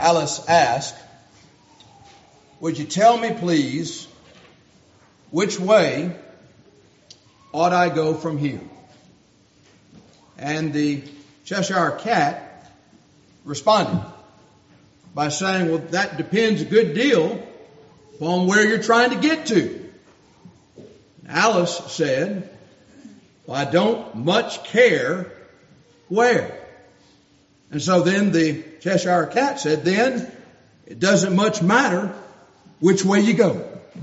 Alice asked, "Would you tell me, please, which way ought I go from here?" And the Cheshire Cat responded by saying, "Well, that depends a good deal upon where you're trying to get to." Alice said, "Well, I don't much care where." And so then the Cheshire Cat said, "Then it doesn't much matter which way you go."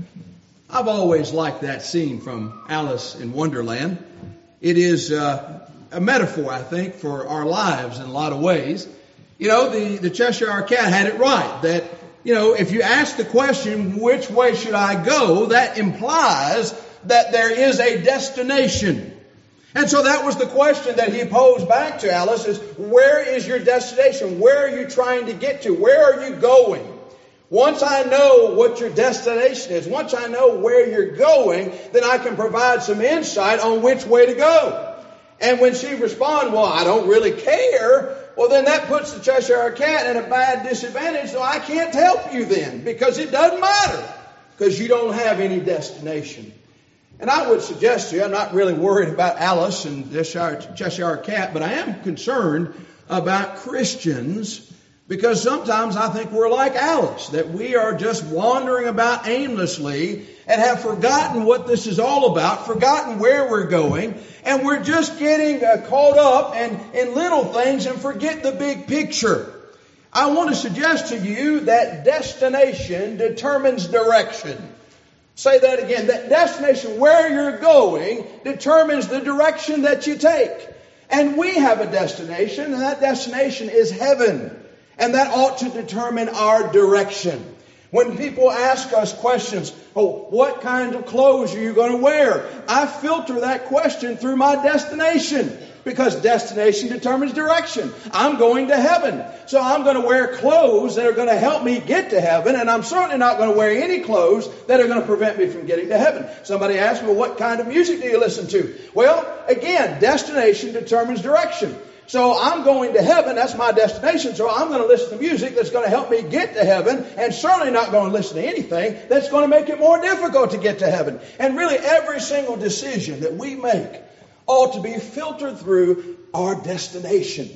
I've always liked that scene from Alice in Wonderland. It is a metaphor, I think, for our lives in a lot of ways. You know, the Cheshire Cat had it right that, you know, if you ask the question, which way should I go, that implies that there is a destination. And so that was the question that he posed back to Alice is, where is your destination? Where are you trying to get to? Where are you going? Once I know what your destination is, once I know where you're going, then I can provide some insight on which way to go. And when she responded, "Well, I don't really care," well, then that puts the Cheshire Cat in a bad disadvantage. So I can't help you then, because it doesn't matter, because you don't have any destination. And I would suggest to you, I'm not really worried about Alice and the Cheshire Cat, but I am concerned about Christians, because sometimes I think we're like Alice, that we are just wandering about aimlessly and have forgotten what this is all about, forgotten where we're going, and we're just getting caught up in little things and forget the big picture. I want to suggest to you that destination determines direction. Say that again. That destination, where you're going, determines the direction that you take. And we have a destination, and that destination is heaven. And that ought to determine our direction. When people ask us questions, "Oh, what kind of clothes are you going to wear?" I filter that question through my destination, because destination determines direction. I'm going to heaven, so I'm going to wear clothes that are going to help me get to heaven, and I'm certainly not going to wear any clothes that are going to prevent me from getting to heaven. Somebody asked me, "Well, what kind of music do you listen to?" Well, again, destination determines direction. So I'm going to heaven, that's my destination, so I'm going to listen to music that's going to help me get to heaven, and certainly not going to listen to anything that's going to make it more difficult to get to heaven. And really every single decision that we make ought to be filtered through our destination.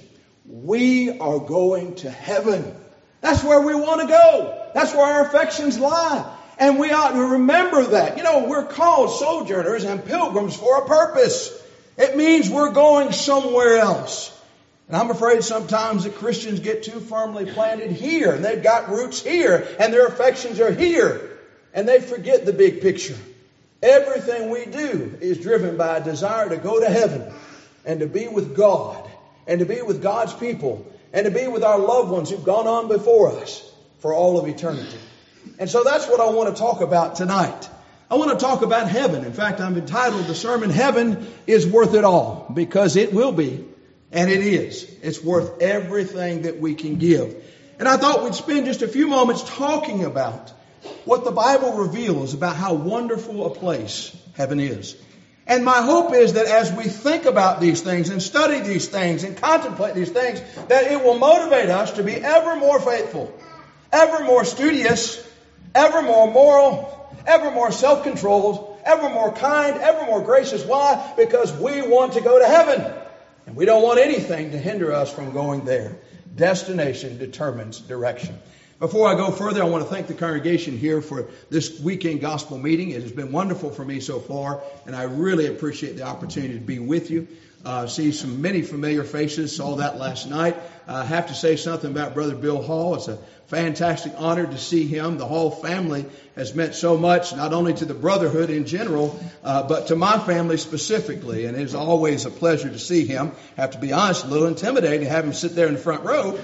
We are going to heaven. That's where we want to go. That's where our affections lie. And we ought to remember that. You know, we're called sojourners and pilgrims for a purpose. It means we're going somewhere else. And I'm afraid sometimes that Christians get too firmly planted here, and they've got roots here, and their affections are here, and they forget the big picture. Everything we do is driven by a desire to go to heaven and to be with God and to be with God's people and to be with our loved ones who've gone on before us for all of eternity. And so that's what I want to talk about tonight. I want to talk about heaven. In fact, I've entitled the sermon, "Heaven is Worth It All," because it will be, and it is. It's worth everything that we can give. And I thought we'd spend just a few moments talking about what the Bible reveals about how wonderful a place heaven is. And my hope is that as we think about these things and study these things and contemplate these things, that it will motivate us to be ever more faithful, ever more studious, ever more moral, ever more self-controlled, ever more kind, ever more gracious. Why? Because we want to go to heaven. And we don't want anything to hinder us from going there. Destination determines direction. Before I go further, I want to thank the congregation here for this weekend gospel meeting. It has been wonderful for me so far, and I really appreciate the opportunity to be with you. See many familiar faces. Saw that last night. I have to say something about Brother Bill Hall. It's a fantastic honor to see him. The Hall family has meant so much, not only to the brotherhood in general, but to my family specifically. And it is always a pleasure to see him. I have to be honest, a little intimidating to have him sit there in the front row.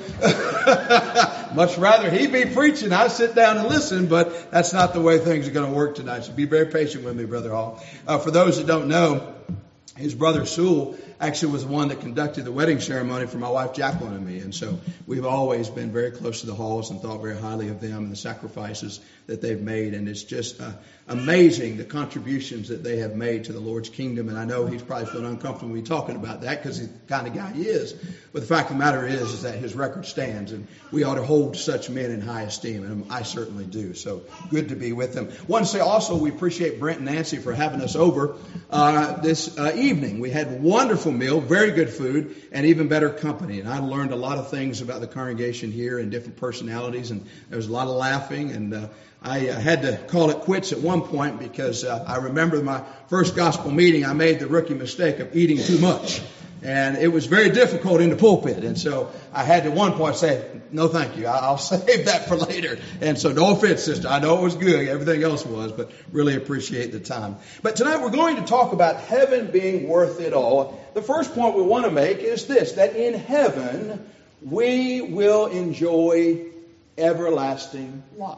Much rather he be preaching. I sit down and listen, but that's not the way things are going to work tonight. So be very patient with me, Brother Hall. For those that don't know, his brother Sewell actually was the one that conducted the wedding ceremony for my wife Jacqueline and me. And so we've always been very close to the Halls and thought very highly of them and the sacrifices that they've made. And it's just amazing the contributions that they have made to the Lord's kingdom. And I know he's probably feeling uncomfortable with me talking about that because he's the kind of guy he is. But the fact of the matter is that his record stands, and we ought to hold such men in high esteem. And I certainly do. So good to be with them. I want to say also we appreciate Brent and Nancy for having us over this evening. We had a wonderful meal, very good food, and even better company. And I learned a lot of things about the congregation here and different personalities, and there was a lot of laughing. And I had to call it quits at one point because I remember my first gospel meeting, I made the rookie mistake of eating too much. And it was very difficult in the pulpit. And so I had to at one point say, no, thank you. I'll save that for later. And so no offense, sister. I know it was good. Everything else was, but really appreciate the time. But tonight we're going to talk about heaven being worth it all. The first point we want to make is this, that in heaven we will enjoy everlasting life.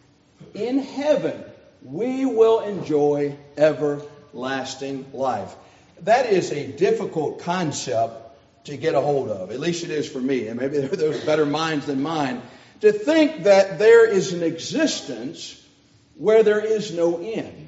In heaven we will enjoy everlasting life. That is a difficult concept to get a hold of. At least it is for me. And maybe there's better minds than mine. To think that there is an existence where there is no end.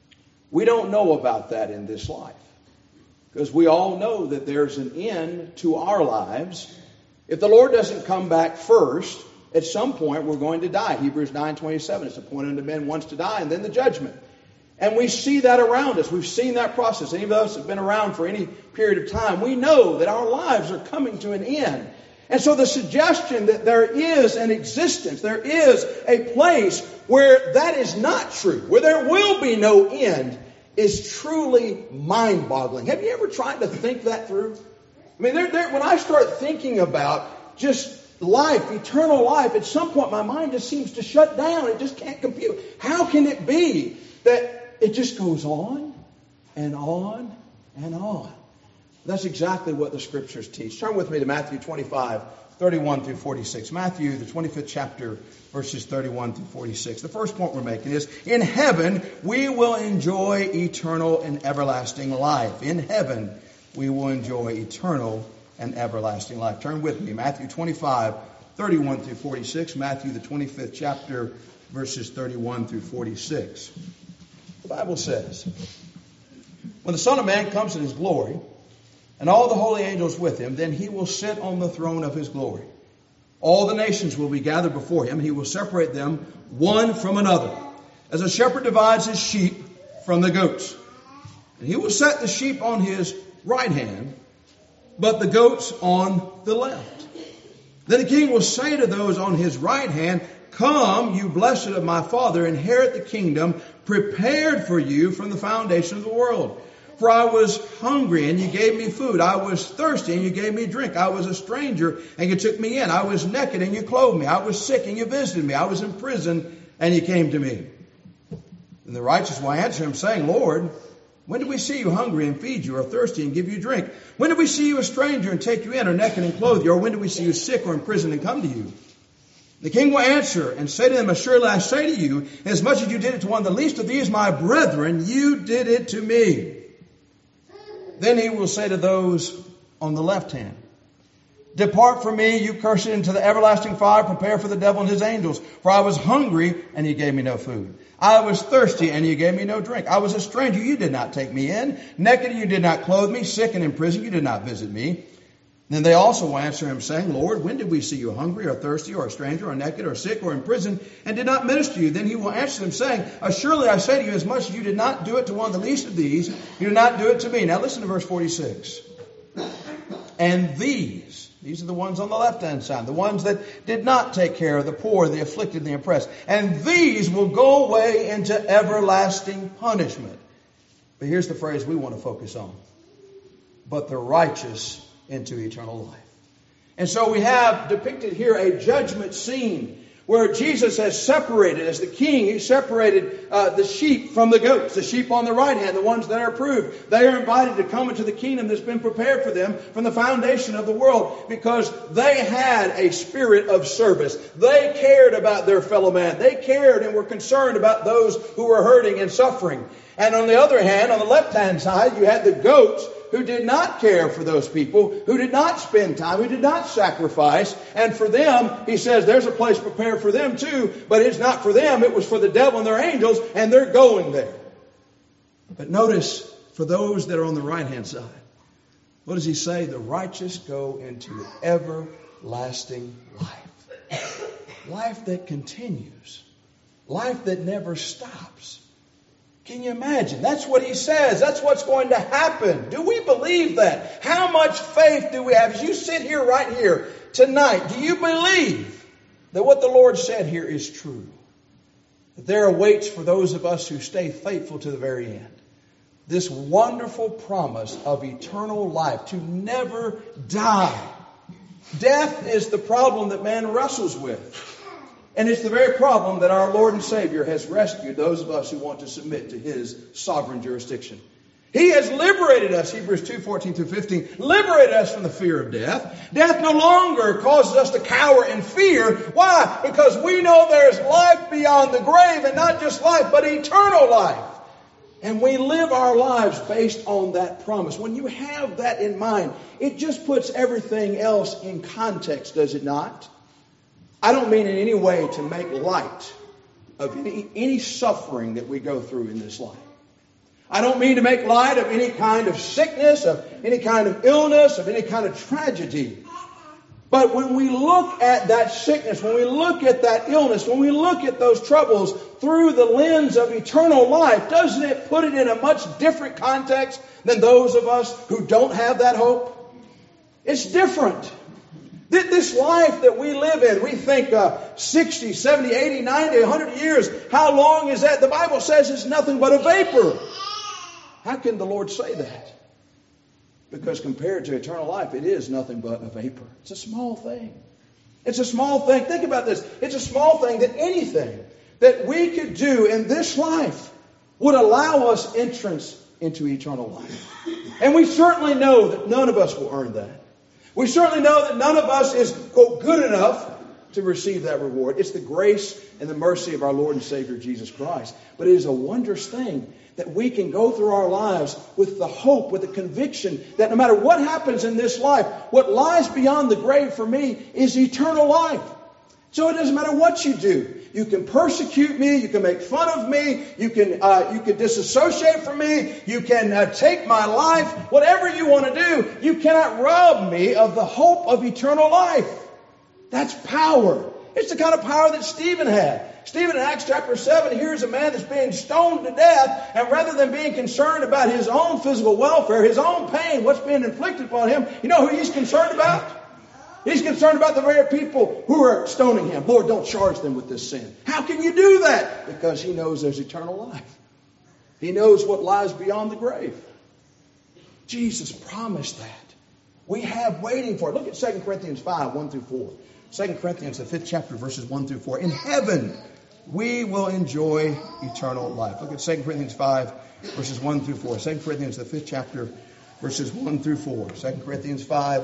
We don't know about that in this life. Because we all know that there's an end to our lives. If the Lord doesn't come back first, at some point we're going to die. Hebrews 9:27, it's appointed unto men once to die and then the judgment. And we see that around us. We've seen that process. Any of us have been around for any period of time. We know that our lives are coming to an end. And so the suggestion that there is an existence, there is a place where that is not true, where there will be no end, is truly mind-boggling. Have you ever tried to think that through? I mean, when I start thinking about just life, eternal life, at some point my mind just seems to shut down. It just can't compute. How can it be that it just goes on and on and on? That's exactly what the Scriptures teach. Turn with me to Matthew 25, 31 through 46. Matthew, the 25th chapter, verses 31 through 46. The first point we're making is, in heaven we will enjoy eternal and everlasting life. In heaven we will enjoy eternal and everlasting life. Turn with me, Matthew 25, 31 through 46. Matthew, the 25th chapter, verses 31 through 46. The Bible says, when the Son of Man comes in his glory, and all the holy angels with him, then he will sit on the throne of his glory. All the nations will be gathered before him. He will separate them one from another, as a shepherd divides his sheep from the goats. And he will set the sheep on his right hand, but the goats on the left. Then the king will say to those on his right hand, come, you blessed of my Father, inherit the kingdom prepared for you from the foundation of the world. For I was hungry, and you gave me food. I was thirsty, and you gave me drink. I was a stranger, and you took me in. I was naked, and you clothed me. I was sick, and you visited me. I was in prison, and you came to me. And the righteous will answer him, saying, Lord, when did we see you hungry and feed you, or thirsty and give you drink? When did we see you a stranger and take you in, or naked and clothe you? Or when did we see you sick or in prison and come to you? The king will answer and say to them, assuredly I say to you, inasmuch as you did it to one of the least of these my brethren, you did it to me. Then he will say to those on the left hand, depart from me, you cursed, into the everlasting fire, prepared for the devil and his angels. For I was hungry, and you gave me no food. I was thirsty, and you gave me no drink. I was a stranger, you did not take me in. Naked, you did not clothe me. Sick and in prison, you did not visit me. Then they also will answer him, saying, Lord, when did we see you hungry, or thirsty, or a stranger, or naked, or sick, or in prison, and did not minister to you? Then he will answer them, saying, surely I say to you, as much as you did not do it to one of the least of these, you did not do it to me. Now listen to verse 46. And these are the ones on the left-hand side, the ones that did not take care of the poor, the afflicted, the oppressed. And these will go away into everlasting punishment. But here's the phrase we want to focus on. But the righteous into eternal life. And so we have depicted here a judgment scene where Jesus has separated, as the king, he separated the sheep from the goats, the sheep on the right hand, the ones that are approved. They are invited to come into the kingdom that's been prepared for them from the foundation of the world because they had a spirit of service. They cared about their fellow man. They cared and were concerned about those who were hurting and suffering. And on the other hand, on the left-hand side, you had the goats who did not care for those people, who did not spend time, who did not sacrifice. And for them, he says there's a place prepared for them too, but it's not for them. It was for the devil and their angels, and they're going there. But notice, for those that are on the right-hand side, what does he say? The righteous go into everlasting life. Life that continues. Life that never stops. Can you imagine? That's what he says. That's what's going to happen. Do we believe that? How much faith do we have? As you sit here right here tonight, do you believe that what the Lord said here is true? That there awaits for those of us who stay faithful to the very end this wonderful promise of eternal life, to never die. Death is the problem that man wrestles with. And it's the very problem that our Lord and Savior has rescued those of us who want to submit to His sovereign jurisdiction. He has liberated us, Hebrews 2:14-15, liberated us from the fear of death. Death no longer causes us to cower in fear. Why? Because we know there's life beyond the grave, and not just life, but eternal life. And we live our lives based on that promise. When you have that in mind, it just puts everything else in context, does it not? I don't mean in any way to make light of any suffering that we go through in this life. I don't mean to make light of any kind of sickness, of any kind of illness, of any kind of tragedy. But when we look at that sickness, when we look at that illness, when we look at those troubles through the lens of eternal life, doesn't it put it in a much different context than those of us who don't have that hope? It's different. This life that we live in, we think 60, 70, 80, 90, 100 years, how long is that? The Bible says it's nothing but a vapor. How can the Lord say that? Because compared to eternal life, it is nothing but a vapor. It's a small thing. It's a small thing. Think about this. It's a small thing that anything that we could do in this life would allow us entrance into eternal life. And we certainly know that none of us will earn that. We certainly know that none of us is, quote, good enough to receive that reward. It's the grace and the mercy of our Lord and Savior Jesus Christ. But it is a wondrous thing that we can go through our lives with the hope, with the conviction that no matter what happens in this life, what lies beyond the grave for me is eternal life. So it doesn't matter what you do. You can persecute me. You can make fun of me. You can disassociate from me. You can take my life. Whatever you want to do, you cannot rob me of the hope of eternal life. That's power. It's the kind of power that Stephen had. Stephen in Acts chapter 7 hears a man that's being stoned to death, and rather than being concerned about his own physical welfare, his own pain, what's being inflicted upon him, you know who he's concerned about? He's concerned about the very people who are stoning him. Lord, don't charge them with this sin. How can you do that? Because he knows there's eternal life. He knows what lies beyond the grave. Jesus promised that. We have waiting for it. Look at 2 Corinthians 5, 1-4. 2 Corinthians, the 5th chapter, verses 1-4. In heaven, we will enjoy eternal life. Look at 2 Corinthians 5, verses 1-4. 2 Corinthians, the 5th chapter, verses 1-4. 2 Corinthians 5,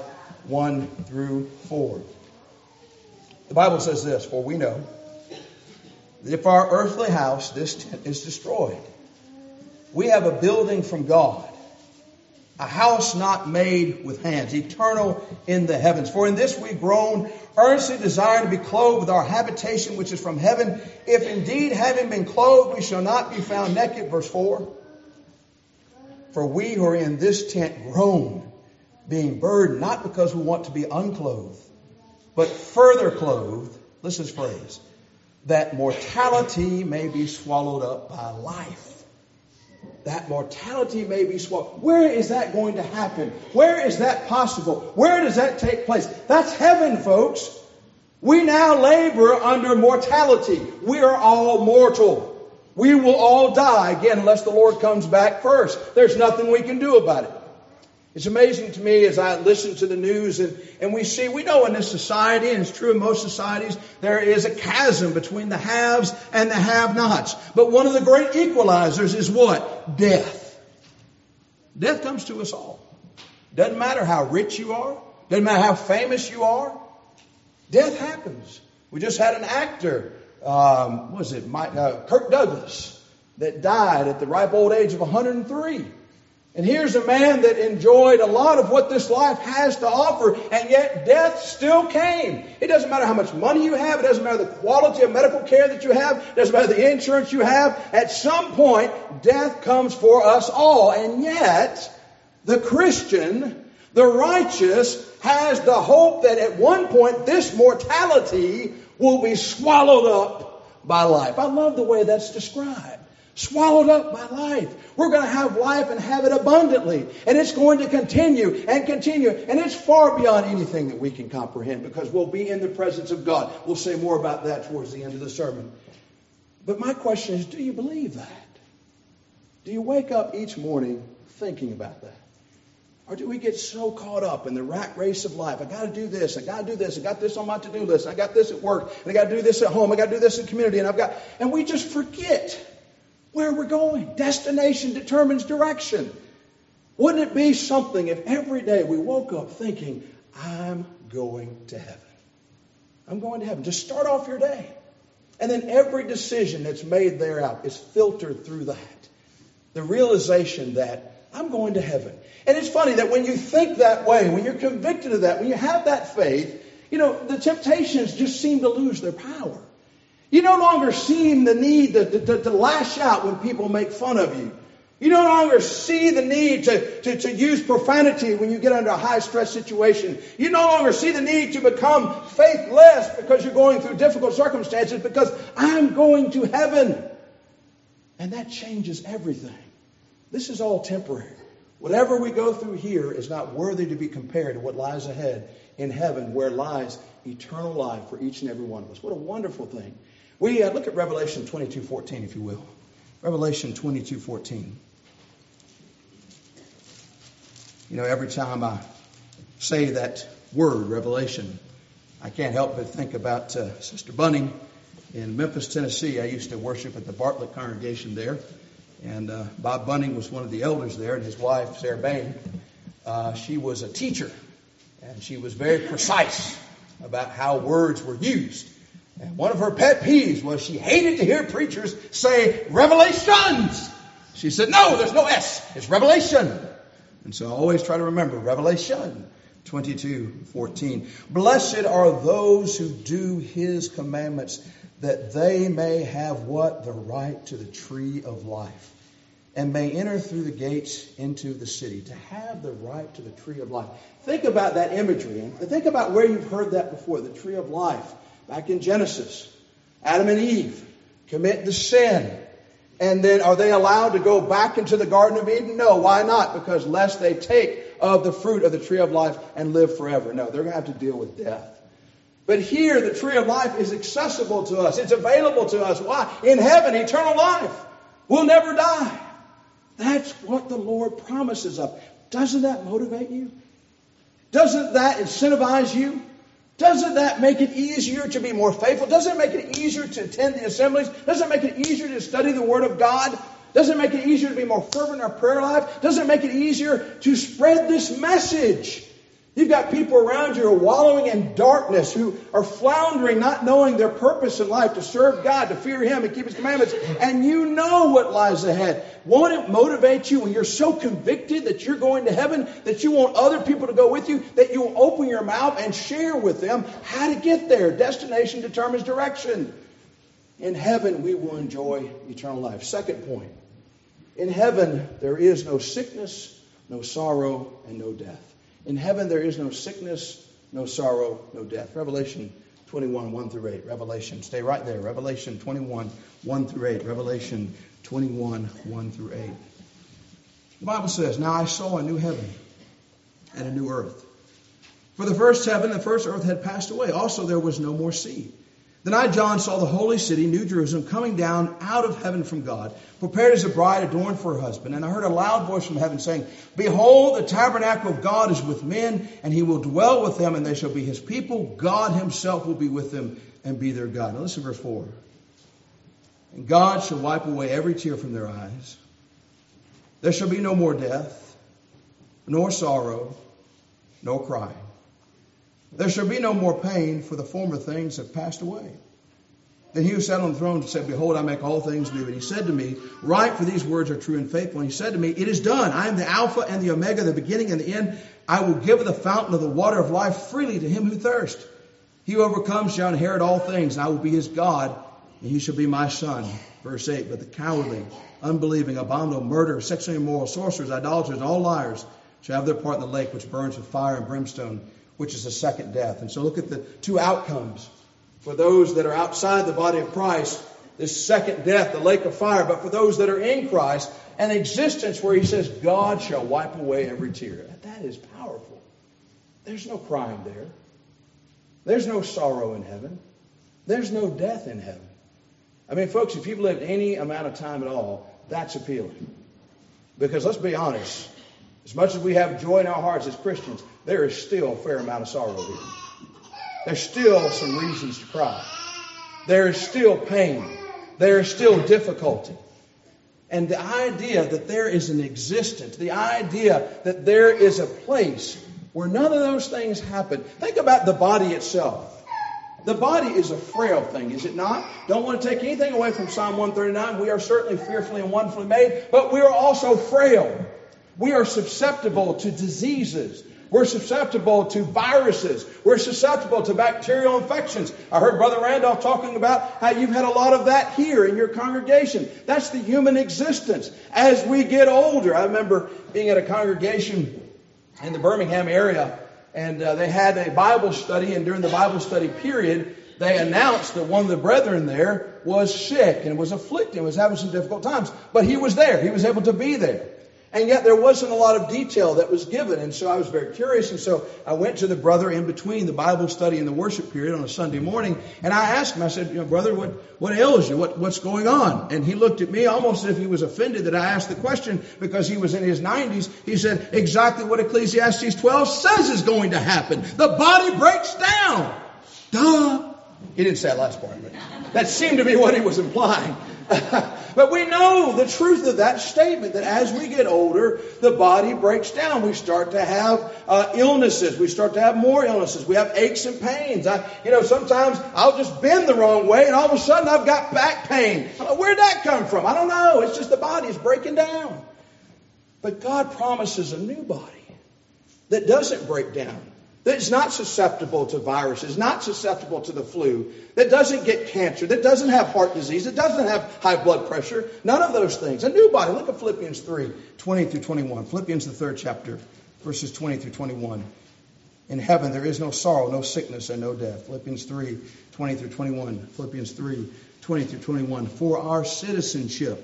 1-4. The Bible says this, for we know that if our earthly house, this tent, is destroyed, we have a building from God, a house not made with hands, eternal in the heavens. For in this we groan, earnestly desiring to be clothed with our habitation which is from heaven, if indeed having been clothed we shall not be found naked. Verse 4. For we who are in this tent groan, being burdened, not because we want to be unclothed, but further clothed, listen to this phrase, that mortality may be swallowed up by life. That mortality may be swallowed. Where is that going to happen? Where is that possible? Where does that take place? That's heaven, folks. We now labor under mortality. We are all mortal. We will all die again unless the Lord comes back first. There's nothing we can do about it. It's amazing to me as I listen to the news and we know in this society, and it's true in most societies, there is a chasm between the haves and the have-nots. But one of the great equalizers is what? Death. Death comes to us all. Doesn't matter how rich you are. Doesn't matter how famous you are. Death happens. We just had an actor, Kirk Douglas, that died at the ripe old age of 103. And here's a man that enjoyed a lot of what this life has to offer, and yet death still came. It doesn't matter how much money you have. It doesn't matter the quality of medical care that you have. It doesn't matter the insurance you have. At some point, death comes for us all. And yet, the Christian, the righteous, has the hope that at one point this mortality will be swallowed up by life. I love the way that's described. Swallowed up by life. We're going to have life and have it abundantly. And it's going to continue and continue. And it's far beyond anything that we can comprehend, because we'll be in the presence of God. We'll say more about that towards the end of the sermon. But my question is, do you believe that? Do you wake up each morning thinking about that? Or do we get so caught up in the rat race of life? I got to do this. I got to do this. I got this on my to-do list. I got this at work. And I got to do this at home. I got to do this in community. And we just forget where we're going. Destination determines direction. Wouldn't it be something if every day we woke up thinking, I'm going to heaven. I'm going to heaven. Just start off your day. And then every decision that's made thereout is filtered through that. The realization that I'm going to heaven. And it's funny that when you think that way, when you're convicted of that, when you have that faith, the temptations just seem to lose their power. You no longer see the need to lash out when people make fun of you. You no longer see the need to use profanity when you get under a high-stress situation. You no longer see the need to become faithless because you're going through difficult circumstances, because I'm going to heaven. And that changes everything. This is all temporary. Whatever we go through here is not worthy to be compared to what lies ahead in heaven, where lies eternal life for each and every one of us. What a wonderful thing. We look at Revelation 22:14, if you will. Revelation 22:14. Every time I say that word, Revelation, I can't help but think about Sister Bunning in Memphis, Tennessee. I used to worship at the Bartlett congregation there. And Bob Bunning was one of the elders there, and his wife, Sarah Bain, she was a teacher. And she was very precise about how words were used. And one of her pet peeves was she hated to hear preachers say revelations. She said, no, there's no S. It's revelation. And so I always try to remember Revelation 22:14. Blessed are those who do his commandments, that they may have what? The right to the tree of life, and may enter through the gates into the city. To have the right to the tree of life. Think about that imagery, and think about where you've heard that before. The tree of life. Back in Genesis, Adam and Eve commit the sin. And then are they allowed to go back into the Garden of Eden? No. Why not? Because lest they take of the fruit of the tree of life and live forever. No, they're going to have to deal with death. But here, the tree of life is accessible to us. It's available to us. Why? In heaven, eternal life. We'll never die. That's what the Lord promises us. Doesn't that motivate you? Doesn't that incentivize you? Doesn't that make it easier to be more faithful? Doesn't it make it easier to attend the assemblies? Doesn't it make it easier to study the Word of God? Doesn't it make it easier to be more fervent in our prayer life? Doesn't it make it easier to spread this message? You've got people around you who are wallowing in darkness, who are floundering, not knowing their purpose in life, to serve God, to fear Him, and keep His commandments. And you know what lies ahead. Won't it motivate you when you're so convicted that you're going to heaven, that you want other people to go with you, that you will open your mouth and share with them how to get there? Destination determines direction. In heaven, we will enjoy eternal life. Second point. In heaven, there is no sickness, no sorrow, and no death. In heaven, there is no sickness, no sorrow, no death. Revelation 21, 1 through 8. Revelation, stay right there. Revelation 21, 1 through 8. Revelation 21, 1 through 8. The Bible says, Now I saw a new heaven and a new earth. For the first heaven and the first earth had passed away. Also there was no more sea. Then I, John, saw the holy city, New Jerusalem, coming down out of heaven from God, prepared as a bride adorned for her husband. And I heard a loud voice from heaven saying, Behold, the tabernacle of God is with men, and He will dwell with them, and they shall be His people. God Himself will be with them and be their God. Now listen to verse 4. And God shall wipe away every tear from their eyes. There shall be no more death, nor sorrow, nor crying. There shall be no more pain, for the former things have passed away. Then he who sat on the throne said, Behold, I make all things new. And he said to me, Write, for these words are true and faithful. And he said to me, It is done. I am the Alpha and the Omega, the beginning and the end. I will give the fountain of the water of life freely to him who thirsts. He who overcomes shall inherit all things, and I will be his God, and he shall be my son. Verse 8, But the cowardly, unbelieving, abominable, murderers, sexually immoral, sorcerers, idolaters, and all liars shall have their part in the lake which burns with fire and brimstone, which is the second death. And so look at the two outcomes. For those that are outside the body of Christ, this second death, the lake of fire. But for those that are in Christ, an existence where he says, God shall wipe away every tear. That is powerful. There's no crime there. There's no sorrow in heaven. There's no death in heaven. I mean, folks, if you've lived any amount of time at all, that's appealing. Because let's be honest, as much as we have joy in our hearts as Christians, there is still a fair amount of sorrow here. There's still some reasons to cry. There is still pain. There is still difficulty. And the idea that there is an existence, the idea that there is a place where none of those things happen. Think about the body itself. The body is a frail thing, is it not? Don't want to take anything away from Psalm 139. We are certainly fearfully and wonderfully made, but we are also frail. We are susceptible to diseases. We're susceptible to viruses. We're susceptible to bacterial infections. I heard Brother Randolph talking about how you've had a lot of that here in your congregation. That's the human existence. As we get older, I remember being at a congregation in the Birmingham area, and they had a Bible study, and during the Bible study period, they announced that one of the brethren there was sick and was afflicted, was having some difficult times. But he was there. He was able to be there. And yet there wasn't a lot of detail that was given. And so I was very curious. And so I went to the brother in between the Bible study and the worship period on a Sunday morning. And I asked him, I said, brother, what ails you? What's going on? And he looked at me almost as if he was offended that I asked the question because he was in his 90s. He said, exactly what Ecclesiastes 12 says is going to happen. The body breaks down. Duh. He didn't say that last part, but that seemed to be what he was implying. But we know the truth of that statement, that as we get older, the body breaks down. We start to have illnesses. We start to have more illnesses. We have aches and pains. Sometimes I'll just bend the wrong way and all of a sudden I've got back pain. Where'd that come from? I don't know. It's just the body's breaking down. But God promises a new body that doesn't break down. That's not susceptible to viruses, not susceptible to the flu, that doesn't get cancer, that doesn't have heart disease, that doesn't have high blood pressure, none of those things. A new body. Look at Philippians 3, 20 through 21. Philippians, the 3rd chapter, verses 20 through 21. In heaven there is no sorrow, no sickness, and no death. Philippians 3, 20 through 21. Philippians 3, 20 through 21. For our citizenship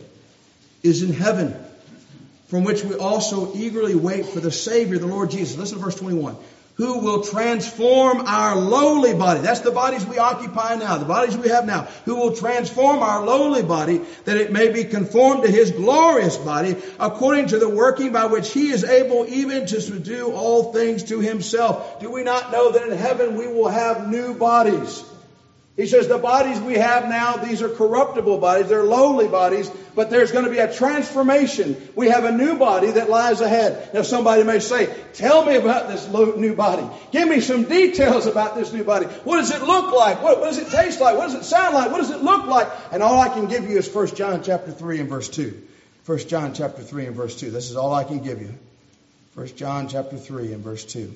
is in heaven, from which we also eagerly wait for the Savior, the Lord Jesus. Listen to verse 21. Who will transform our lowly body. That's the bodies we occupy now, the bodies we have now. Who will transform our lowly body that it may be conformed to his glorious body according to the working by which he is able even to subdue all things to himself. Do we not know that in heaven we will have new bodies? He says the bodies we have now, these are corruptible bodies. They're lowly bodies, but there's going to be a transformation. We have a new body that lies ahead. Now somebody may say, tell me about this new body. Give me some details about this new body. What does it look like? What does it taste like? What does it sound like? What does it look like? And all I can give you is 1 John chapter 3 and verse 2. 1 John chapter 3 and verse 2. This is all I can give you. 1 John chapter 3 and verse 2.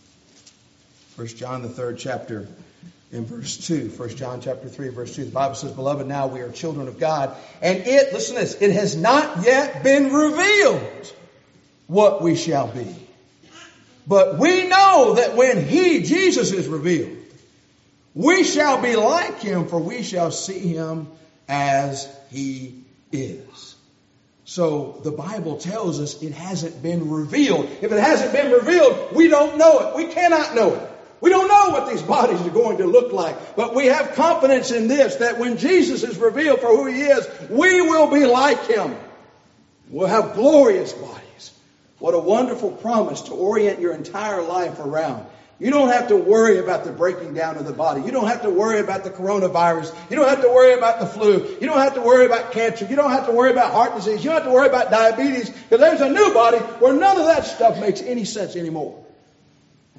1 John the 3rd chapter in verse 2, 1 John chapter 3, verse 2, the Bible says, Beloved, now we are children of God, and listen to this, it has not yet been revealed what we shall be. But we know that when he, Jesus, is revealed, we shall be like him, for we shall see him as he is. So the Bible tells us it hasn't been revealed. If it hasn't been revealed, we don't know it. We cannot know it. We don't know what these bodies are going to look like, but we have confidence in this, that when Jesus is revealed for who he is, we will be like him. We'll have glorious bodies. What a wonderful promise to orient your entire life around. You don't have to worry about the breaking down of the body. You don't have to worry about the coronavirus. You don't have to worry about the flu. You don't have to worry about cancer. You don't have to worry about heart disease. You don't have to worry about diabetes, because there's a new body where none of that stuff makes any sense anymore.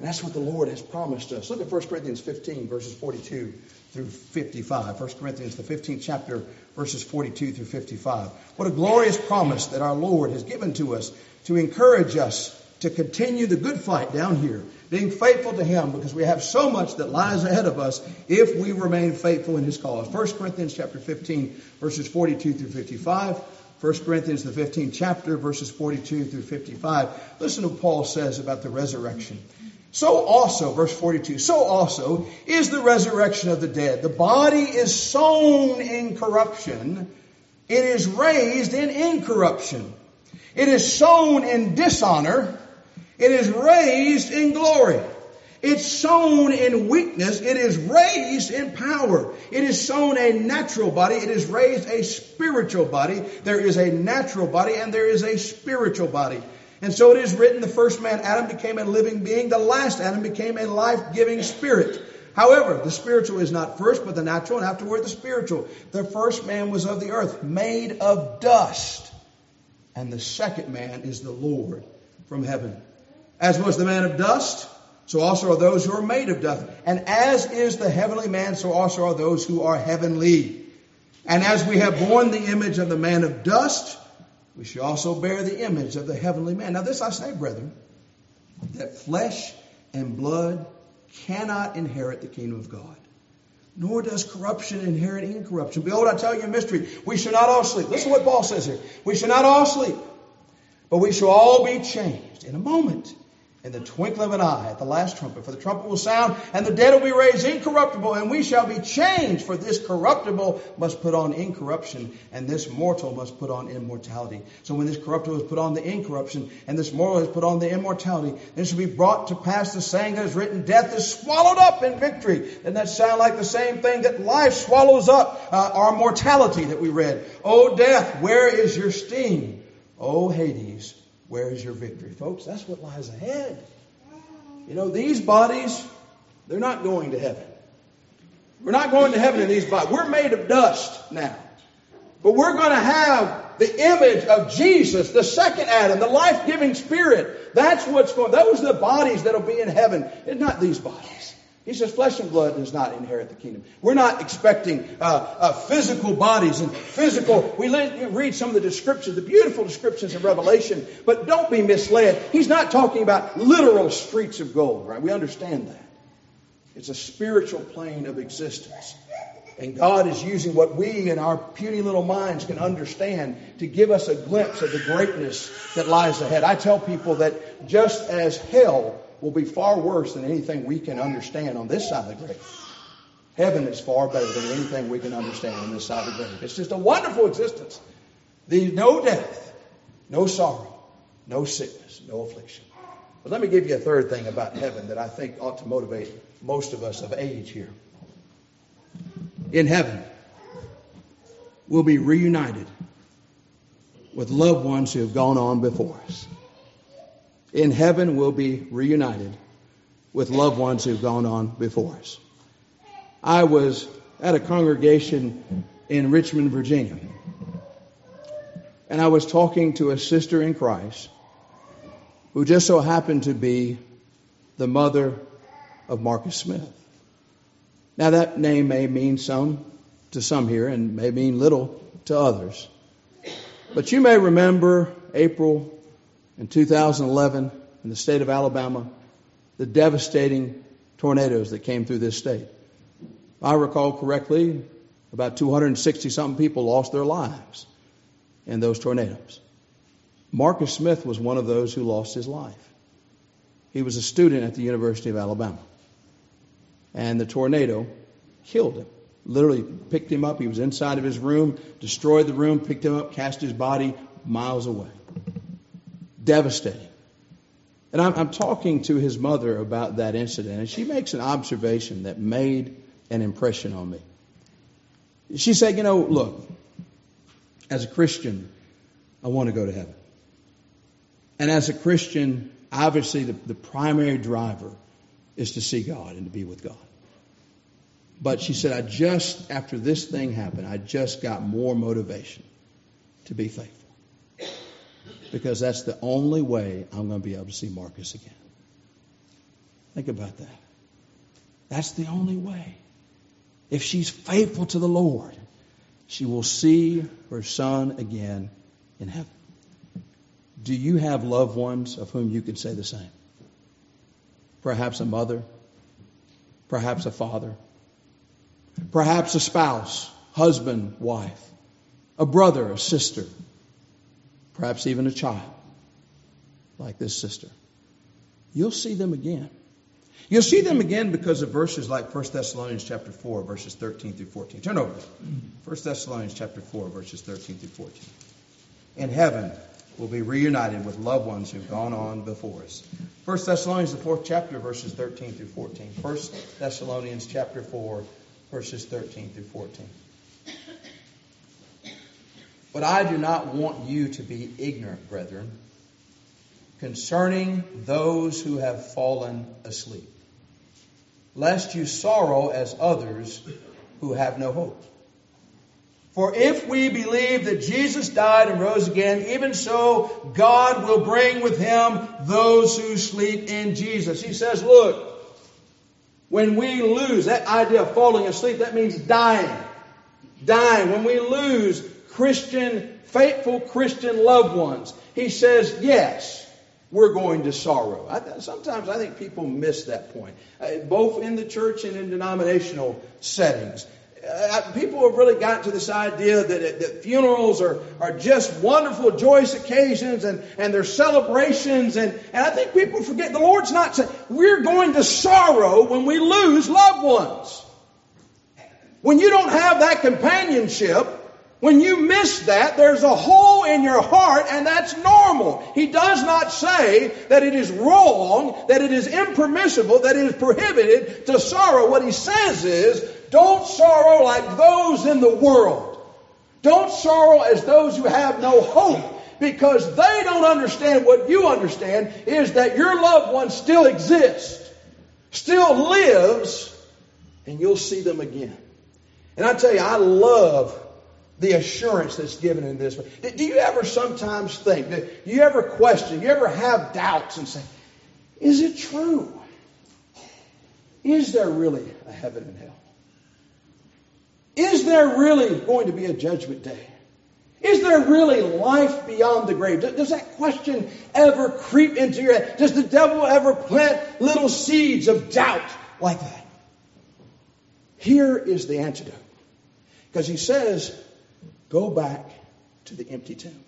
And that's what the Lord has promised us. Look at 1 Corinthians 15, verses 42 through 55. 1 Corinthians, the 15th chapter, verses 42 through 55. What a glorious promise that our Lord has given to us to encourage us to continue the good fight down here, being faithful to Him, because we have so much that lies ahead of us if we remain faithful in His cause. 1 Corinthians chapter 15, verses 42 through 55. 1 Corinthians, the 15th chapter, verses 42 through 55. Listen to what Paul says about the resurrection. So also, verse 42, so also is the resurrection of the dead. The body is sown in corruption. It is raised in incorruption. It is sown in dishonor. It is raised in glory. It's sown in weakness. It is raised in power. It is sown a natural body. It is raised a spiritual body. There is a natural body and there is a spiritual body. And so it is written, the first man, Adam, became a living being. The last Adam became a life-giving spirit. However, the spiritual is not first, but the natural, and afterward the spiritual. The first man was of the earth, made of dust. And the second man is the Lord from heaven. As was the man of dust, so also are those who are made of dust. And as is the heavenly man, so also are those who are heavenly. And as we have borne the image of the man of dust, we shall also bear the image of the heavenly man. Now this I say, brethren, that flesh and blood cannot inherit the kingdom of God, nor does corruption inherit incorruption. Behold, I tell you a mystery. We shall not all sleep. Listen to what Paul says here. We shall not all sleep, but we shall all be changed in a moment, in the twinkling of an eye, at the last trumpet. For the trumpet will sound, and the dead will be raised incorruptible, and we shall be changed. For this corruptible must put on incorruption, and this mortal must put on immortality. So when this corruptible is put on the incorruption, and this mortal is put on the immortality, then shall be brought to pass the saying that is written, death is swallowed up in victory. Doesn't that sound like the same thing that life swallows up our mortality that we read? O death, where is your sting? O Hades, where is your victory? Folks, that's what lies ahead. You know, these bodies, they're not going to heaven. We're not going to heaven in these bodies. We're made of dust now. But we're going to have the image of Jesus, the second Adam, the life-giving Spirit. That's what's going. Those are the bodies that will be in heaven. It's not these bodies. He says flesh and blood does not inherit the kingdom. We're not expecting physical bodies and physical. We read some of the descriptions, the beautiful descriptions in Revelation, but don't be misled. He's not talking about literal streets of gold, right? We understand that. It's a spiritual plane of existence. And God is using what we in our puny little minds can understand to give us a glimpse of the greatness that lies ahead. I tell people that just as hell will be far worse than anything we can understand on this side of the grave, heaven is far better than anything we can understand on this side of the grave. It's just a wonderful existence. No death, no sorrow, no sickness, no affliction. But let me give you a third thing about heaven that I think ought to motivate most of us of age here. In heaven, we'll be reunited with loved ones who have gone on before us. In heaven, we'll be reunited with loved ones who've gone on before us. I was at a congregation in Richmond, Virginia, and I was talking to a sister in Christ who just so happened to be the mother of Marcus Smith. Now that name may mean some to some here and may mean little to others. But you may remember April in 2011 in the state of Alabama, the devastating tornadoes that came through this state. If I recall correctly, about 260-something people lost their lives in those tornadoes. Marcus Smith was one of those who lost his life. He was a student at the University of Alabama. And the tornado killed him. Literally picked him up. He was inside of his room, destroyed the room, picked him up, cast his body miles away. Devastating. And I'm talking to his mother about that incident, and she makes an observation that made an impression on me. She said, you know, look, as a Christian, I want to go to heaven. And as a Christian, obviously the primary driver is to see God and to be with God. But she said, after this thing happened, I just got more motivation to be faithful. Because that's the only way I'm going to be able to see Marcus again. Think about that. That's the only way. If she's faithful to the Lord, she will see her son again in heaven. Do you have loved ones of whom you can say the same? Perhaps a mother, perhaps a father, perhaps a spouse, husband, wife, a brother, a sister, perhaps even a child like this sister. You'll see them again. You'll see them again because of verses like 1 Thessalonians chapter 4, verses 13 through 14. Turn over. 1 Thessalonians chapter 4, verses 13 through 14. In heaven, we'll be reunited with loved ones who've gone on before us. 1 Thessalonians, the 4th chapter, verses 13 through 14. 1 Thessalonians chapter 4, verses 13 through 14. But I do not want you to be ignorant, brethren, concerning those who have fallen asleep, lest you sorrow as others who have no hope. For if we believe that Jesus died and rose again, even so God will bring with him those who sleep in Jesus. He says, look, when we lose, that idea of falling asleep, that means dying. Dying. When we lose faithful Christian loved ones, he says, yes, we're going to sorrow. Sometimes I think people miss that point, both in the church and in denominational settings. People have really gotten to this idea that funerals are just wonderful, joyous occasions and they're celebrations. And I think people forget the Lord's not saying we're going to sorrow when we lose loved ones. When you don't have that companionship, when you miss that, there's a hole in your heart, and that's normal. He does not say that it is wrong, that it is impermissible, that it is prohibited to sorrow. What he says is, don't sorrow like those in the world. Don't sorrow as those who have no hope, because they don't understand what you understand, is that your loved one still exists, still lives, and you'll see them again. And I tell you, I love the assurance that's given in this. Do you ever sometimes think, do you ever question, do you ever have doubts and say, is it true? Is there really a heaven and hell? Is there really going to be a judgment day? Is there really life beyond the grave? Does that question ever creep into your head? Does the devil ever plant little seeds of doubt like that? Here is the antidote. Because he says, go back to the empty tomb.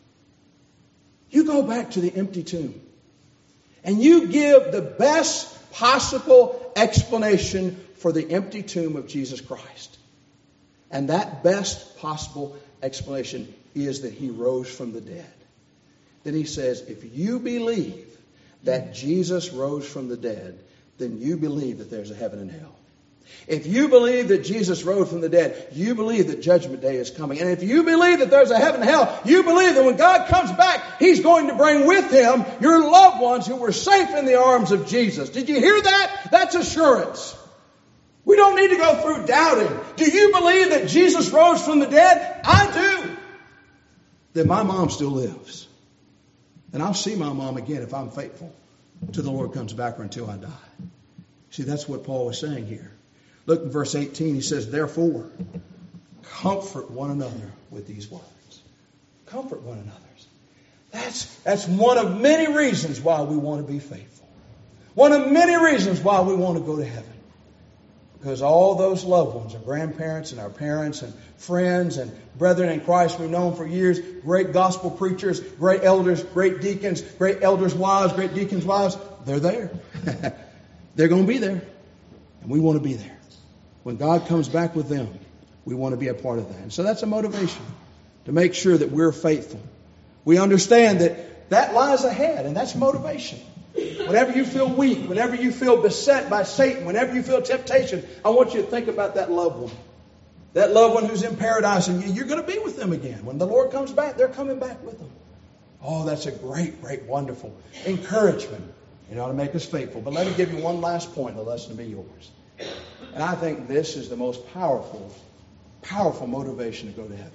You go back to the empty tomb. And you give the best possible explanation for the empty tomb of Jesus Christ. And that best possible explanation is that he rose from the dead. Then he says, if you believe that Jesus rose from the dead, then you believe that there's a heaven and hell. If you believe that Jesus rose from the dead, you believe that judgment day is coming. And if you believe that there's a heaven and hell, you believe that when God comes back, he's going to bring with him your loved ones who were safe in the arms of Jesus. Did you hear that? That's assurance. We don't need to go through doubting. Do you believe that Jesus rose from the dead? I do. Then my mom still lives. And I'll see my mom again if I'm faithful till the Lord comes back or until I die. See, that's what Paul was saying here. Look in verse 18. He says, therefore, comfort one another with these words. Comfort one another. That's one of many reasons why we want to be faithful. One of many reasons why we want to go to heaven. Because all those loved ones, our grandparents and our parents and friends and brethren in Christ we've known for years, great gospel preachers, great elders, great deacons, great elders' wives, great deacons' wives, they're there. They're going to be there. And we want to be there. When God comes back with them, we want to be a part of that. And so that's a motivation to make sure that we're faithful. We understand that lies ahead, and that's motivation. Whenever you feel weak, whenever you feel beset by Satan, whenever you feel temptation, I want you to think about that loved one. That loved one who's in paradise, and you're going to be with them again. When the Lord comes back, they're coming back with them. Oh, that's a great, great, wonderful encouragement. It ought to make us faithful. But let me give you one last point, and the lesson will be yours. And I think this is the most powerful, powerful motivation to go to heaven.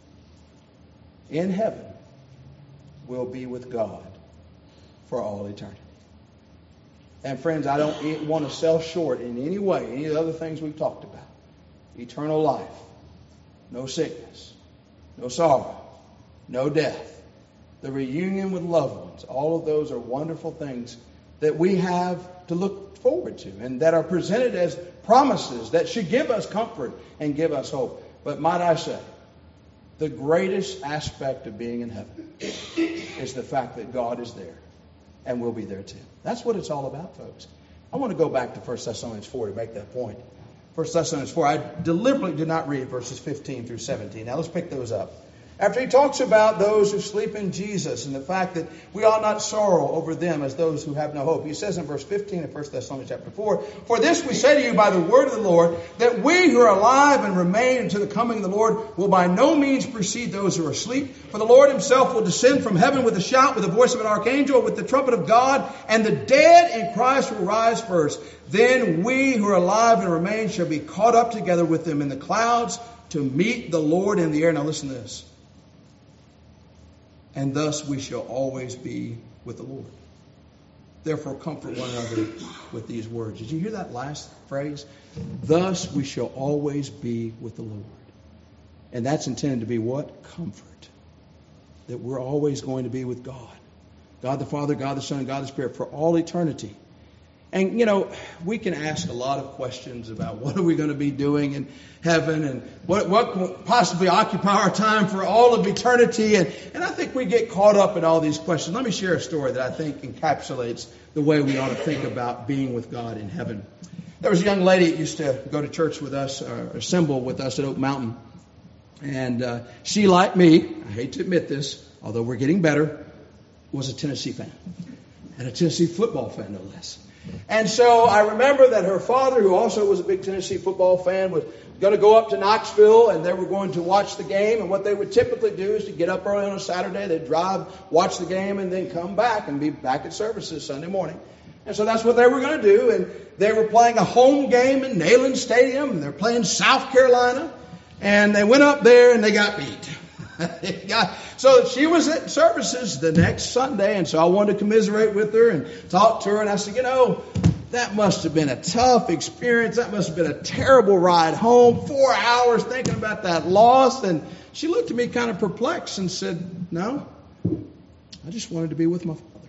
In heaven, we'll be with God for all eternity. And friends, I don't want to sell short in any way any of the other things we've talked about. Eternal life, no sickness, no sorrow, no death, the reunion with loved ones. All of those are wonderful things that we have to look forward to and that are presented as promises that should give us comfort and give us hope. But might I say, the greatest aspect of being in heaven is the fact that God is there and we'll be there too. That's what it's all about, folks. I want to go back to 1 Thessalonians 4 to make that point. 1 Thessalonians 4, I deliberately did not read verses 15 through 17. Now let's pick those up. After he talks about those who sleep in Jesus and the fact that we ought not sorrow over them as those who have no hope. He says in verse 15 of 1 Thessalonians chapter 4, "For this we say to you by the word of the Lord, that we who are alive and remain until the coming of the Lord will by no means precede those who are asleep. For the Lord himself will descend from heaven with a shout, with the voice of an archangel, with the trumpet of God, and the dead in Christ will rise first. Then we who are alive and remain shall be caught up together with them in the clouds to meet the Lord in the air." Now listen to this. "And thus we shall always be with the Lord. Therefore comfort one another with these words." Did you hear that last phrase? Thus we shall always be with the Lord. And that's intended to be what? Comfort. That we're always going to be with God. God the Father, God the Son, God the Spirit for all eternity. And, we can ask a lot of questions about what are we going to be doing in heaven and what will possibly occupy our time for all of eternity. And I think we get caught up in all these questions. Let me share a story that I think encapsulates the way we ought to think about being with God in heaven. There was a young lady that used to go to church with us, or assemble with us at Oak Mountain. And she, like me, I hate to admit this, although we're getting better, was a Tennessee fan. And a Tennessee football fan, no less. And so I remember that her father, who also was a big Tennessee football fan, was going to go up to Knoxville and they were going to watch the game. And what they would typically do is to get up early on a Saturday, they'd drive, watch the game, and then come back and be back at services Sunday morning. And so that's what they were going to do. And they were playing a home game in Neyland Stadium. And they're playing South Carolina. And they went up there and they got beat. So she was at services the next Sunday, and so I wanted to commiserate with her and talk to her. And I said, that must have been a tough experience. That must have been a terrible ride home. 4 hours thinking about that loss. And she looked at me kind of perplexed and said, "No, I just wanted to be with my father.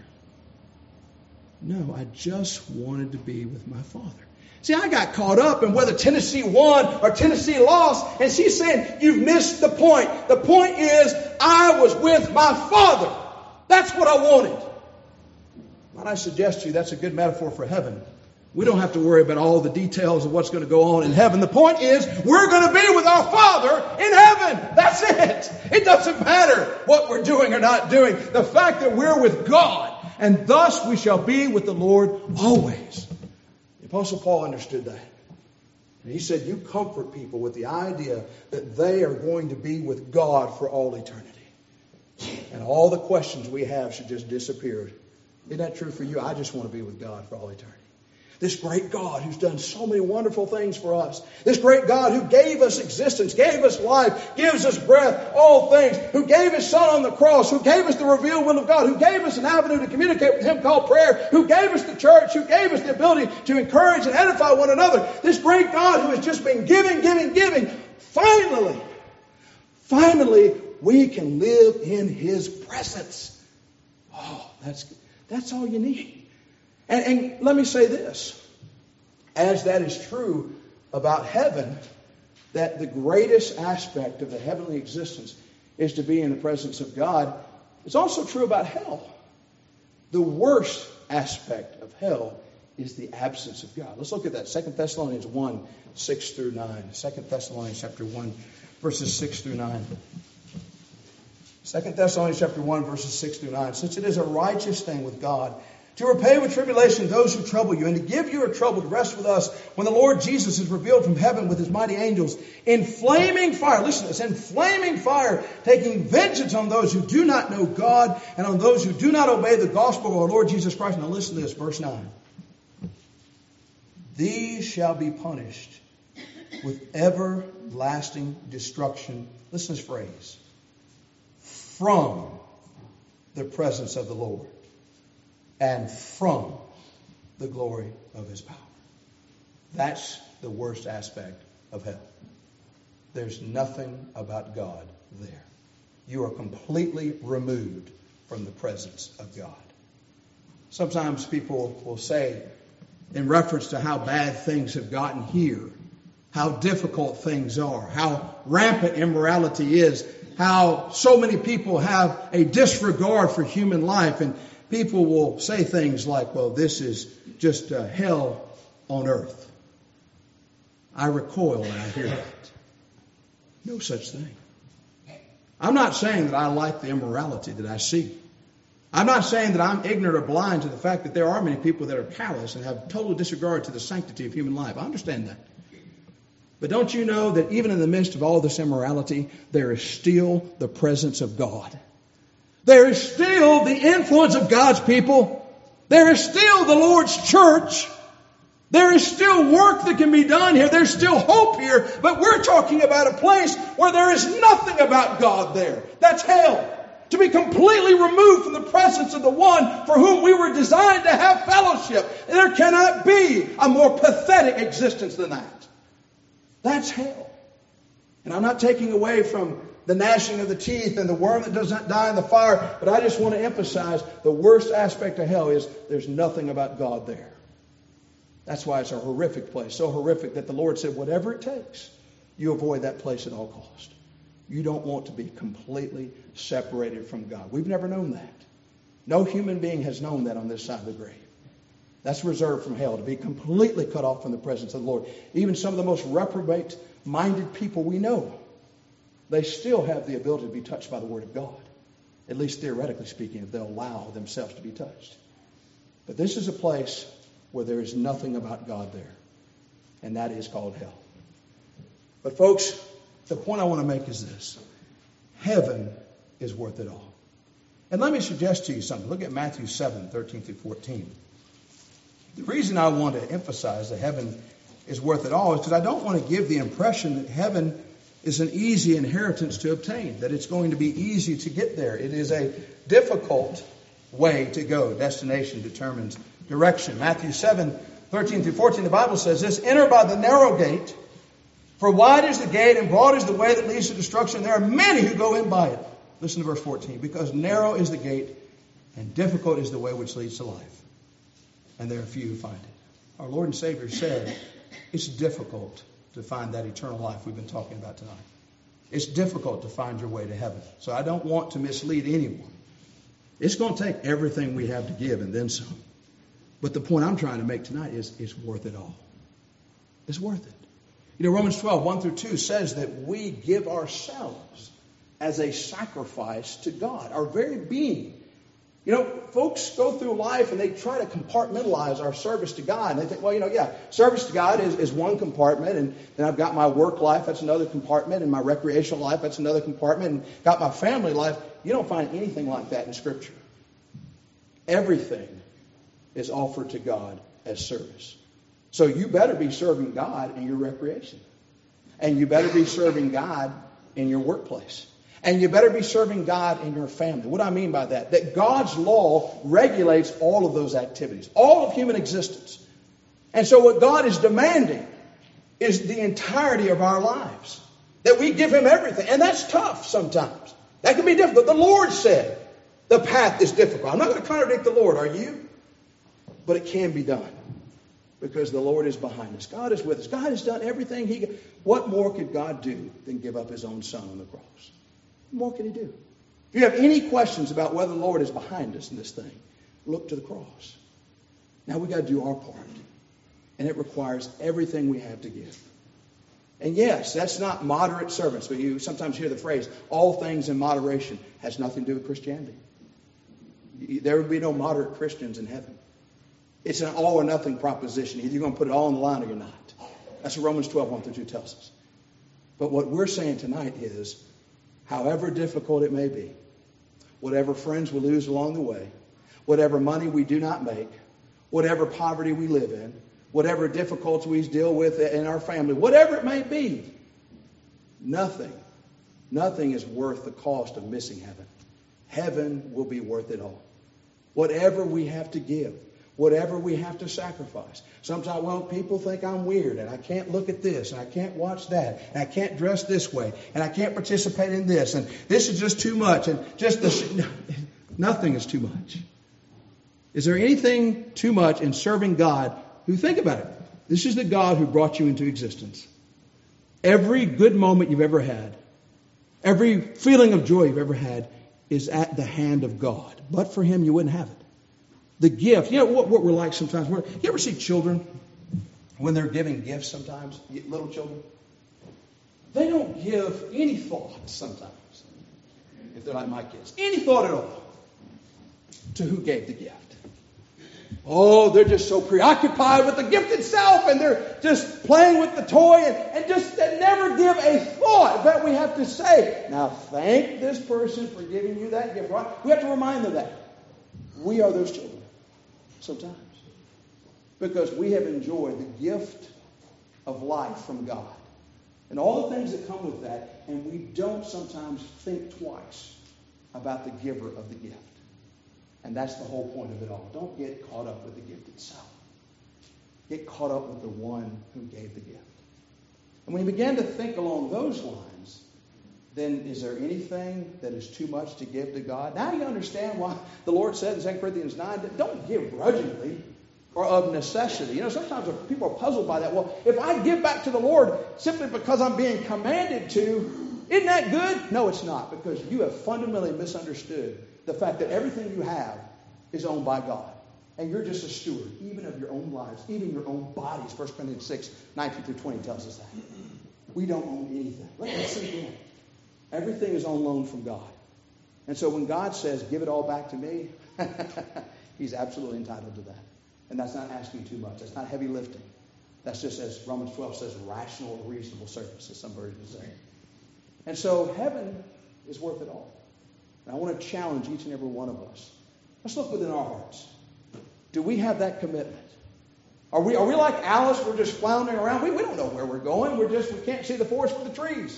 No, I just wanted to be with my father." See, I got caught up in whether Tennessee won or Tennessee lost. And she's saying, you've missed the point. The point is, I was with my father. That's what I wanted. Might I suggest to you that's a good metaphor for heaven. We don't have to worry about all the details of what's going to go on in heaven. The point is, we're going to be with our Father in heaven. That's it. It doesn't matter what we're doing or not doing. The fact that we're with God, and thus we shall be with the Lord always. The Apostle Paul understood that. And he said, you comfort people with the idea that they are going to be with God for all eternity. And all the questions we have should just disappear. Isn't that true for you? I just want to be with God for all eternity. This great God who's done so many wonderful things for us. This great God who gave us existence, gave us life, gives us breath, all things. Who gave His Son on the cross, who gave us the revealed will of God, who gave us an avenue to communicate with Him called prayer, who gave us the church, who gave us the ability to encourage and edify one another. This great God who has just been giving. Finally, we can live in His presence. Oh, that's all you need. And let me say this, as that is true about heaven, that the greatest aspect of the heavenly existence is to be in the presence of God, it's also true about hell. The worst aspect of hell is the absence of God. Let's look at that. 2 Thessalonians 1, 6 through 9. 2 Thessalonians chapter 1, verses 6 through 9. 2 Thessalonians chapter 1, verses 6 through 9. Since it is a righteous thing with God to repay with tribulation those who trouble you, and to give you a trouble to rest with us when the Lord Jesus is revealed from heaven with His mighty angels in flaming fire. Listen to this, in flaming fire, taking vengeance on those who do not know God and on those who do not obey the gospel of our Lord Jesus Christ. Now listen to this, verse 9. These shall be punished with everlasting destruction. Listen to this phrase. From the presence of the Lord. And from the glory of his power. That's the worst aspect of hell. There's nothing about God there. You are completely removed from the presence of God. Sometimes people will say, in reference to how bad things have gotten here, how difficult things are, how rampant immorality is, how so many people have a disregard for human life, and people will say things like, well, this is just hell on earth. I recoil when I hear that. No such thing. I'm not saying that I like the immorality that I see. I'm not saying that I'm ignorant or blind to the fact that there are many people that are callous and have total disregard to the sanctity of human life. I understand that. But don't you know that even in the midst of all this immorality, there is still the presence of God? There is still the influence of God's people. There is still the Lord's church. There is still work that can be done here. There's still hope here. But we're talking about a place where there is nothing about God there. That's hell. To be completely removed from the presence of the one for whom we were designed to have fellowship. There cannot be a more pathetic existence than that. That's hell. And I'm not taking away from the gnashing of the teeth and the worm that does not die in the fire, but I just want to emphasize the worst aspect of hell is there's nothing about God there. That's why it's a horrific place. So horrific that the Lord said, whatever it takes, you avoid that place at all cost. You don't want to be completely separated from God. We've never known that. No human being has known that on this side of the grave. That's reserved from hell, to be completely cut off from the presence of the Lord. Even some of the most reprobate-minded people we know, they still have the ability to be touched by the Word of God. At least theoretically speaking, if they'll allow themselves to be touched. But this is a place where there is nothing about God there. And that is called hell. But folks, the point I want to make is this. Heaven is worth it all. And let me suggest to you something. Look at Matthew 7, 13 through 14. The reason I want to emphasize that heaven is worth it all is because I don't want to give the impression that heaven is an easy inheritance to obtain, that it's going to be easy to get there. It is a difficult way to go. Destination determines direction. Matthew 7, 13 through 14, the Bible says this, enter by the narrow gate, for wide is the gate and broad is the way that leads to destruction. There are many who go in by it. Listen to verse 14. Because narrow is the gate and difficult is the way which leads to life. And there are few who find it. Our Lord and Savior said it's difficult to find that eternal life we've been talking about tonight. It's difficult to find your way to heaven. So I don't want to mislead anyone. It's going to take everything we have to give and then some. But the point I'm trying to make tonight is it's worth it all. It's worth it. You know, Romans 12, 1 through 2 says that we give ourselves as a sacrifice to God, our very being. You know, folks go through life and they try to compartmentalize our service to God. And they think, well, service to God is one compartment. And then I've got my work life, that's another compartment. And my recreational life, that's another compartment. And got my family life. You don't find anything like that in Scripture. Everything is offered to God as service. So you better be serving God in your recreation. And you better be serving God in your workplace. And you better be serving God in your family. What do I mean by that? That God's law regulates all of those activities, all of human existence. And so what God is demanding is the entirety of our lives. That we give Him everything. And that's tough sometimes. That can be difficult. The Lord said the path is difficult. I'm not going to contradict the Lord, are you? But it can be done. Because the Lord is behind us. God is with us. God has done everything He could. What more could God do than give up His own Son on the cross? What more can He do? If you have any questions about whether the Lord is behind us in this thing, look to the cross. Now we've got to do our part. And it requires everything we have to give. And yes, that's not moderate service. But you sometimes hear the phrase, all things in moderation, has nothing to do with Christianity. There would be no moderate Christians in heaven. It's an all or nothing proposition. Either you're going to put it all on the line or you're not. That's what Romans 12, 1 through 2 tells us. But what we're saying tonight is, however difficult it may be, whatever friends we lose along the way, whatever money we do not make, whatever poverty we live in, whatever difficulties we deal with in our family, whatever it may be, nothing is worth the cost of missing heaven. Heaven will be worth it all. Whatever we have to give, Whatever we have to sacrifice. Sometimes, well, people think I'm weird and I can't look at this and I can't watch that and I can't dress this way and I can't participate in this and this is just too much and just nothing is too much. Is there anything too much in serving God who, think about it, this is the God who brought you into existence. Every good moment you've ever had, every feeling of joy you've ever had is at the hand of God. But for Him, you wouldn't have it. The gift, you know what we're like sometimes? You ever see children when they're giving gifts sometimes, little children? They don't give any thought sometimes, if they're like my kids, any thought at all to who gave the gift. Oh, they're just so preoccupied with the gift itself and they're just playing with the toy and just they never give a thought. But we have to say, now thank this person for giving you that gift. Right? We have to remind them that. We are those children sometimes. Because we have enjoyed the gift of life from God. And all the things that come with that. And we don't sometimes think twice about the giver of the gift. And that's the whole point of it all. Don't get caught up with the gift itself. Get caught up with the one who gave the gift. And when you begin to think along those lines, then is there anything that is too much to give to God? Now you understand why the Lord said in 2 Corinthians 9, that don't give grudgingly or of necessity. You know, sometimes people are puzzled by that. Well, if I give back to the Lord simply because I'm being commanded to, isn't that good? No, it's not, because you have fundamentally misunderstood the fact that everything you have is owned by God. And you're just a steward, even of your own lives, even your own bodies. 1 Corinthians 6, 19 through 20 tells us that. We don't own anything. Let that sink in. Everything is on loan from God. And so when God says, give it all back to me, He's absolutely entitled to that. And that's not asking too much. That's not heavy lifting. That's just, as Romans 12 says, rational, reasonable service, as some versions say. And so heaven is worth it all. And I want to challenge each and every one of us. Let's look within our hearts. Do we have that commitment? Are we like Alice? We're just floundering around. We don't know where we're going. We can't see the forest for the trees.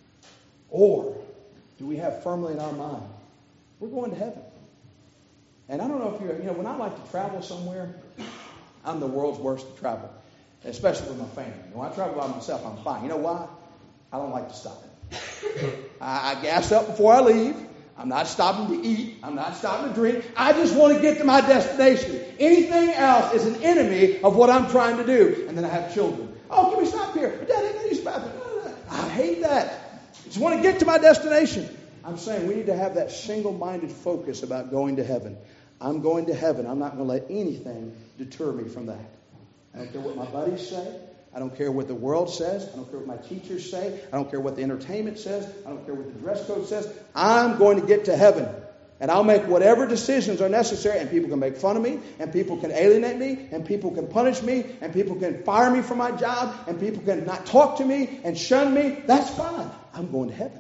Or do we have firmly in our mind, we're going to heaven? And I don't know if when I like to travel somewhere, I'm the world's worst to travel, especially with my family. When I travel by myself, I'm fine. You know why? I don't like to stop. I gas up before I leave. I'm not stopping to eat. I'm not stopping to drink. I just want to get to my destination. Anything else is an enemy of what I'm trying to do. And then I have children. Oh, can we stop here? Daddy, can you use the bathroom? I hate that. I just want to get to my destination. I'm saying we need to have that single-minded focus about going to heaven. I'm going to heaven. I'm not going to let anything deter me from that. I don't care what my buddies say. I don't care what the world says. I don't care what my teachers say. I don't care what the entertainment says. I don't care what the dress code says. I'm going to get to heaven. And I'll make whatever decisions are necessary. And people can make fun of me. And people can alienate me. And people can punish me. And people can fire me from my job. And people can not talk to me and shun me. That's fine. I'm going to heaven.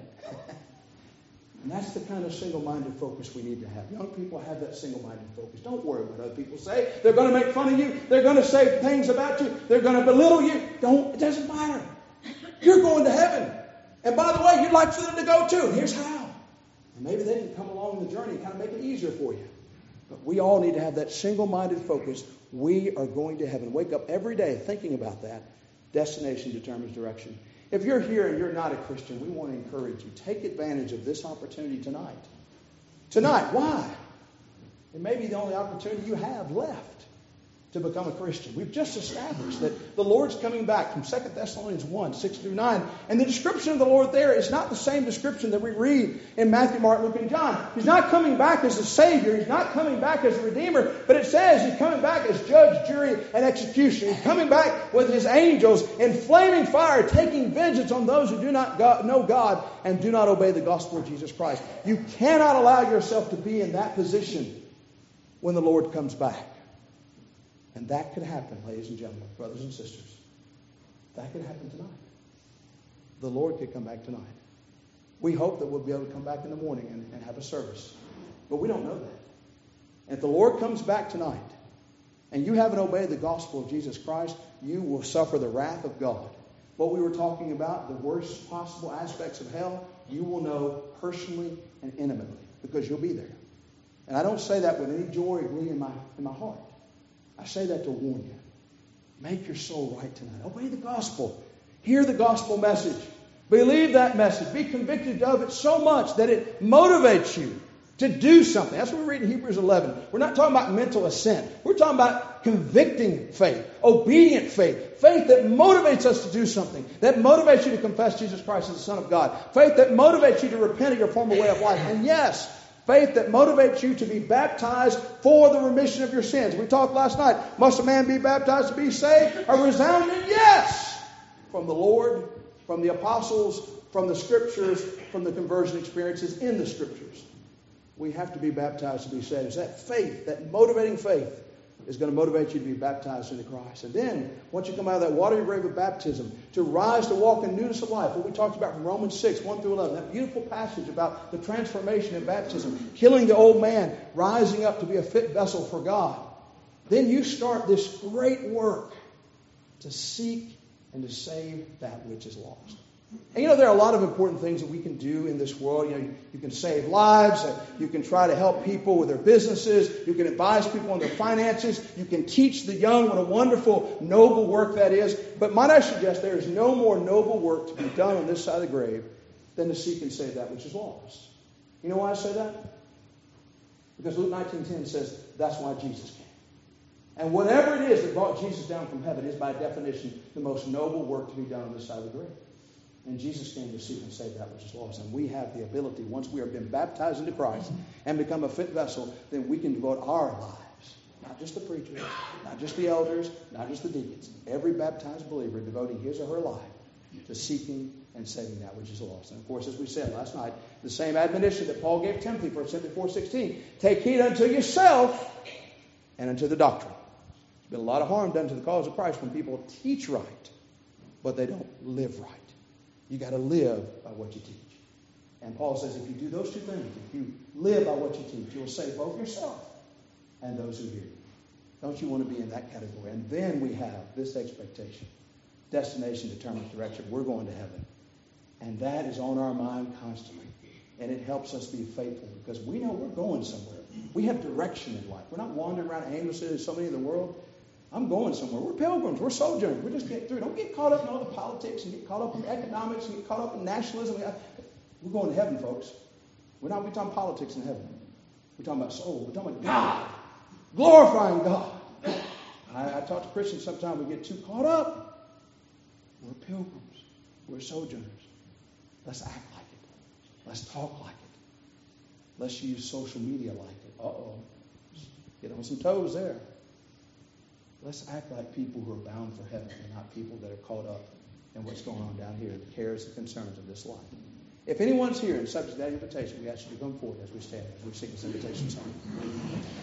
And that's the kind of single-minded focus we need to have. Young people have that single-minded focus. Don't worry what other people say. They're going to make fun of you. They're going to say things about you. They're going to belittle you. It doesn't matter. You're going to heaven. And by the way, you'd like for them to go too. Here's how. And maybe they can come along the journey and kind of make it easier for you. But we all need to have that single-minded focus. We are going to heaven. Wake up every day thinking about that. Destination determines direction. If you're here and you're not a Christian, we want to encourage you. Take advantage of this opportunity tonight. Tonight. Why? It may be the only opportunity you have left to become a Christian. We've just established that the Lord's coming back from 2 Thessalonians 1, 6 through 9. And the description of the Lord there is not the same description that we read in Matthew, Mark, Luke, and John. He's not coming back as a Savior. He's not coming back as a Redeemer. But it says He's coming back as judge, jury, and executioner. He's coming back with His angels in flaming fire, taking vengeance on those who do not know God and do not obey the gospel of Jesus Christ. You cannot allow yourself to be in that position when the Lord comes back. And that could happen, ladies and gentlemen, brothers and sisters. That could happen tonight. The Lord could come back tonight. We hope that we'll be able to come back in the morning and have a service. But we don't know that. And if the Lord comes back tonight and you haven't obeyed the gospel of Jesus Christ, you will suffer the wrath of God. What we were talking about, the worst possible aspects of hell, you will know personally and intimately because you'll be there. And I don't say that with any joy or glee in my heart. I say that to warn you. Make your soul right tonight. Obey the gospel. Hear the gospel message. Believe that message. Be convicted of it so much that it motivates you to do something. That's what we read in Hebrews 11. We're not talking about mental assent. We're talking about convicting faith, obedient faith, faith that motivates us to do something, that motivates you to confess Jesus Christ as the Son of God, faith that motivates you to repent of your former way of life, and yes, faith that motivates you to be baptized for the remission of your sins. We talked last night, must a man be baptized to be saved? A resounding yes from the Lord, from the apostles, from the Scriptures, from the conversion experiences in the Scriptures. We have to be baptized to be saved. It's that faith, that motivating faith, is going to motivate you to be baptized into Christ. And then, once you come out of that watery grave of baptism, to rise to walk in newness of life, what we talked about from Romans 6, 1 through 11, that beautiful passage about the transformation in baptism, killing the old man, rising up to be a fit vessel for God. Then you start this great work to seek and to save that which is lost. And there are a lot of important things that we can do in this world. You can save lives. You can try to help people with their businesses. You can advise people on their finances. You can teach the young what a wonderful, noble work that is. But might I suggest there is no more noble work to be done on this side of the grave than to seek and save that which is lost. You know why I say that? Because Luke 19:10 says that's why Jesus came. And whatever it is that brought Jesus down from heaven is by definition the most noble work to be done on this side of the grave. And Jesus came to seek and save that which is lost. And we have the ability, once we have been baptized into Christ and become a fit vessel, then we can devote our lives, not just the preachers, not just the elders, not just the deacons, every baptized believer devoting his or her life to seeking and saving that which is lost. And of course, as we said last night, the same admonition that Paul gave Timothy, 1 Timothy 4:16, take heed unto yourself and unto the doctrine. There's been a lot of harm done to the cause of Christ when people teach right, but they don't live right. You got to live by what you teach. And Paul says if you do those two things, if you live by what you teach, you'll save both yourself and those who hear you. Don't you want to be in that category? And then we have this expectation. Destination determines direction. We're going to heaven. And that is on our mind constantly. And it helps us be faithful because we know we're going somewhere. We have direction in life. We're not wandering around aimlessly as so many in the world. I'm going somewhere. We're pilgrims. We're sojourners. We're just getting through. Don't get caught up in all the politics and get caught up in economics and get caught up in nationalism. We're going to heaven, folks. We're not talking politics in heaven. We're talking about soul. We're talking about God. Glorifying God. I talk to Christians sometimes. We get too caught up. We're pilgrims. We're sojourners. Let's act like it. Let's talk like it. Let's use social media like it. Uh-oh. Get on some toes there. Let's act like people who are bound for heaven and not people that are caught up in what's going on down here, the cares and concerns of this life. If anyone's here and subject to that invitation, we ask you to come forward as we stand, as we sing this invitation song.